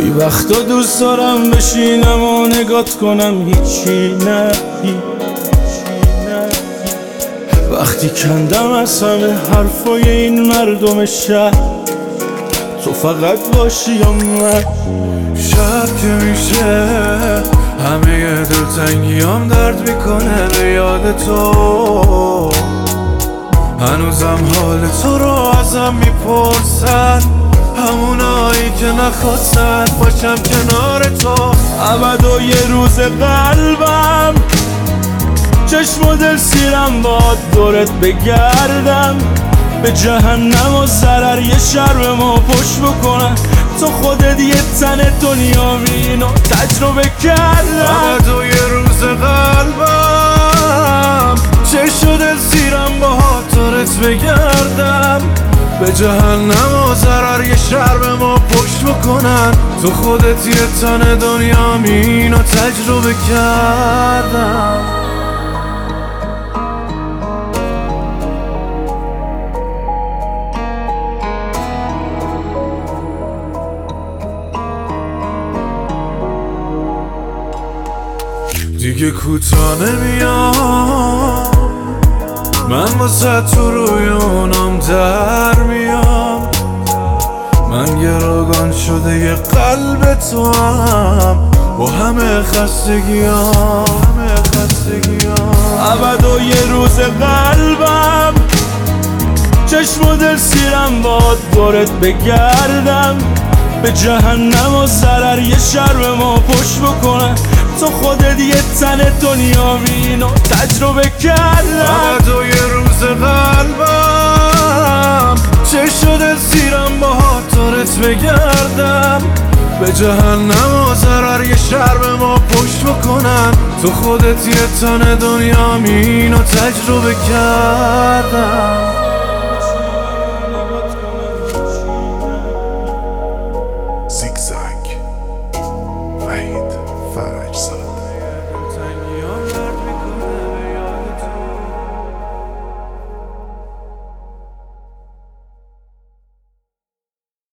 گاهی وقتا دوست دارم بشینم و نگات کنم هیچی نه. وقتی کندم از همه حرفای این مردم شهر، تو فقط باشی یا من. شب که میشه همه دلتنگیام درد میکنه به یاد تو. هنوزم حال تو رو ازم میپرسن، همونایی که نخواستن باشم کنار تو. ابد و یه روز قلبم چشم و دل سیرم باد دورت بگردم، به جهنم و ضرر یه شرم ما پشت بکنم. تو خودت یه تن دنیا اینو تجربه کردم. ابد و یه روز قلبم چشم و دل سیرم با دورت بگردم، به جهنم و ضرر یه شرم ما پشت بکنن. تو خودت یه تن دنیا اینو تجربه کردم. دیگه کوتاه نمیام، من واسه تو روی اونام در میام. من گروگان شده یه قلب تو هم با همه خستگیام. ابد و یه روز قلبم چشم و دل سیرم باد دورت بگردم، به جهنم و ضرر یه شرم ما پشت بکنم. تو خودت یه تن دنیا اینو تجربه کردم. ابد و یه روز قلبم چشم و دل سیرم با دورت بگردم، به جهنم و ضرر یه شرم ما پشت بکنن. تو خودت یه تن دنیا اینو تجربه کردم.